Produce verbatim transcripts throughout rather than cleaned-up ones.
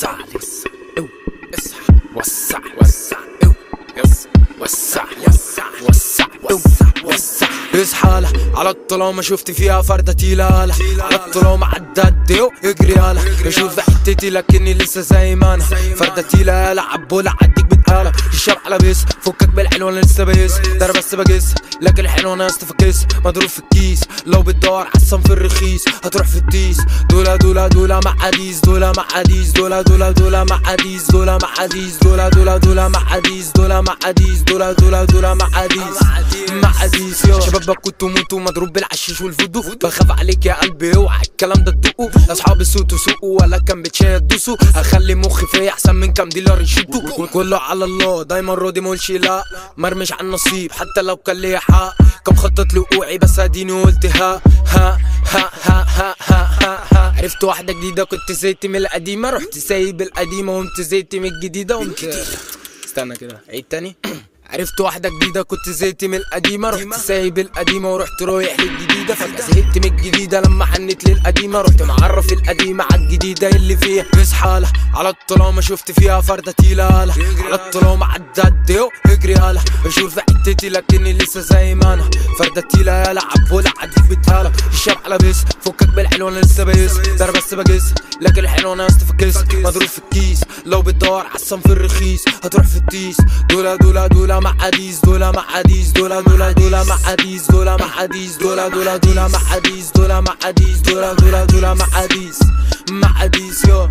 وسع او اصحى وسع وسع او يس وسع وسع وسع او وسع اصحى على الطلوع شفت فيها فردة تقيلة على الطلوع عدت ديو اجري يالا بشوف حتتي لكني لسه زي ما انا فردة تقيلة يالا عبولة عديك بتقالة الشرع على بيس فكك بالحلوة انا لسه بيس ده انا بس بجس لكن الحلوة انا استفكس مضروب في الكيس لو بتدور عالصنف في الرخيص هتروح في التيس دولا دولا دولا مع حديث دولا مع حديث دولا دولا دولا مع حديث دولا مع حديث دولا دولا دولا مع حديث دولا مع حديث دولا دولا دولا مع حديث مع حديث يا شباب كنتوا موتوا مضروب بالعشيش والفودو بخاف عليك يا قلبي اوعى الكلام ده تدقوا اصحابي صوتوا سوقوا ولا كان بتشاي تدوسوا هخلي مخي فيا احسن من كام ديلر يشدوا كله على الله دايما راضي مقولش لا مرمش على النصيب حتى لو كان ليا حق كان مخطط لوقوعي بس اديني قلت ها ها ها ها ها ها ها ها عرفت واحدة جديدة كنت زيتي من القديمة رحت سايب القديمة وقمت زيتي من الجديدة وقمت استنى كده عيد تاني عرفت واحدة جديدة كنت زهقت من القديمة رحت سايب القديمة ورحت رايح للجديدة فجأة زهقت من الجديدة لما حنت للقديمة رحت معرف القديمة عالجديدة اللي فيها بصحى على الطلوع ما شفت فيها فردة تقيلة على الطلوع ما عدت ديو اجري يالا بشوف في حتتي لكني لسه زي ما انا فردة تقيلة يالا عبولة عديك بتهالة الشرع على بيس فكك بالحلوة انا لسه بيس ده انا بس بجس لكن الحلوة انا استفكس مضروب في الكيس لو بتدور عالصنف الرخيص هتروح في التيس دولا دولا دولا مع حديث دولا مع حديث دولا دولا دولا مع حديث دولا مع حديث دولا دولا دولا مع حديث دولا مع حديث دولا دولا دولا مع حديث مع حديث يو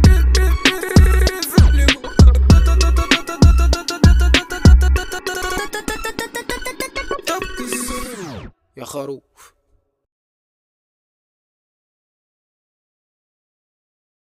يا خروف.